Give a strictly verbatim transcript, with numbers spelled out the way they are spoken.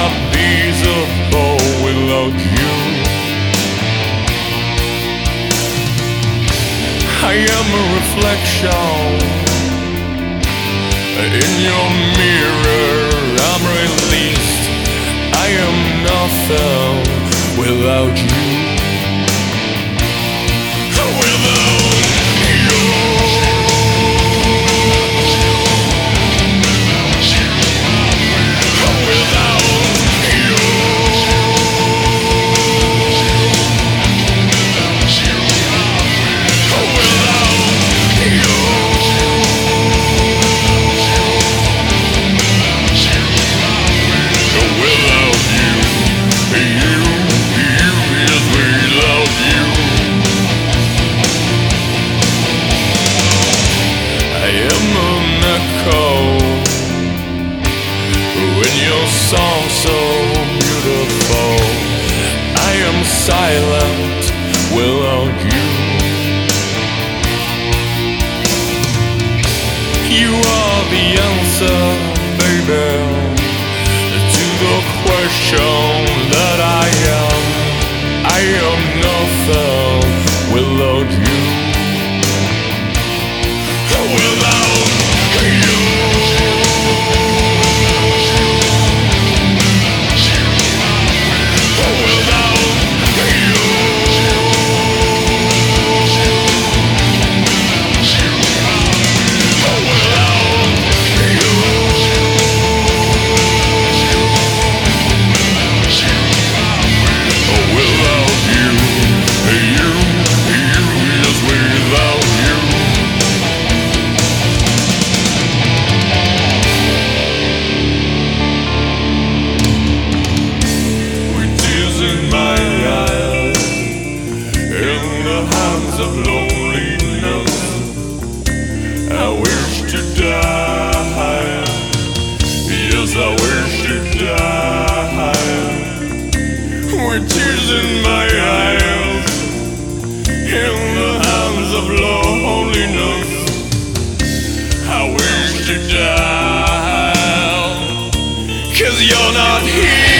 not feasible without you. I am a reflection in your mirror. I'm released. I am nothing without you. Song so beautiful. I am silent without you. You are the answer, baby, to the question that I am. I am nothing without you. Without you. Of loneliness, I wish to die. Yes, I wish to die. With tears in my eyes, in the hands of loneliness, I wish to die. 'Cause you're not here.